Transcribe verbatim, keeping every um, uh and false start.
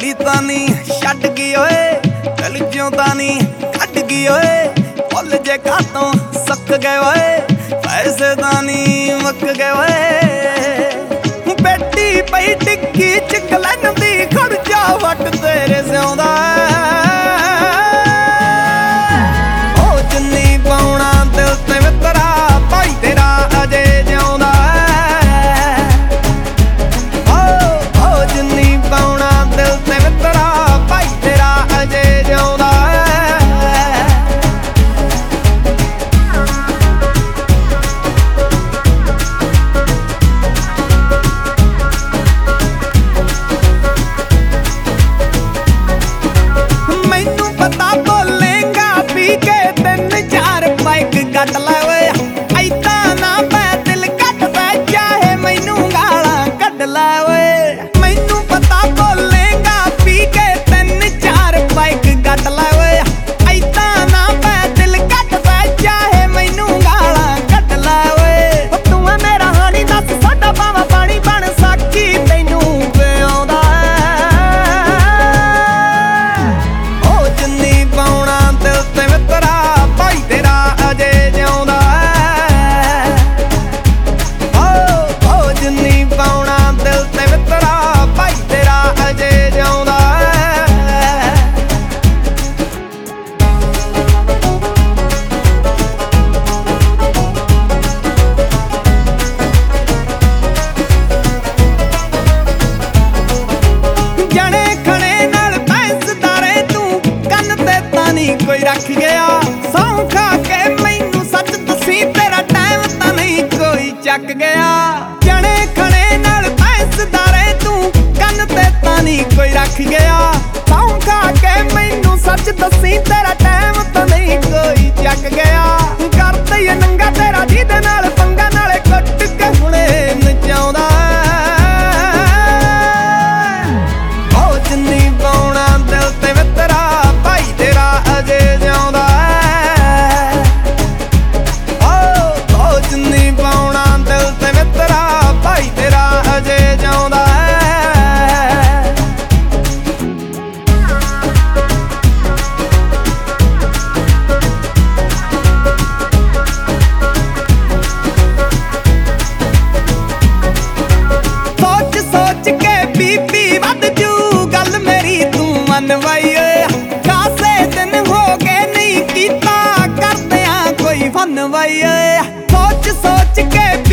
भुली तानी छड्ड गई ओए दिल चों तानी कट गई ओए भुल जे कातों सक गए ओए पैसे तानी मुक गए ओए बेटी पई टिक्की चिकलन दी खर्चा वट तेरे सिउंदा ओ जिन्नी पाउणा दिल ते मित्रा भाई तेरा अजे जिउंदा कट लै ओए ऐदा ना पै दिल कट पै चाहे मैनू गालां कढ लै ओए मैनू पता बोलेगा पी के तीन चार बाइक कट लै ओए ऐदा ना पै दिल कट पै चाहे मैनू गालां कढ लै ओए तू है मेरा हानी दस साडा पावा पानी बन साकी तैनू पिआउंदा ओ जिन्नी पाउणा दिल ते मित्रा भाई तेरा अजे कोई रख गया सौ खा के मैनू सच दसी तेरा टाइम तां नहीं कोई चक गया जने खने नाल भैंसदारे तू कन ते तां नहीं कोई रख गया सौ खा के मैनू सच दसी तेरा टाइम तां नहीं कोई चक गया कर दई नंगा तेरा जिहदे नाल पंगा नाले कुट के हुणे नचाउंदा ओ जिन्नी पाउणा दिल ते मित्रा भाई तेरा अजे जिउंदा ओ ओ जिन्नी पाउणा दिल ते मित्रा भाई तेरा अजे जिउंदा सोच सोच के बीपी वध जू गल मेरी तू मन वई खासे दिन हो गए नहीं कीता करदे कोई फन वई सोच सोच के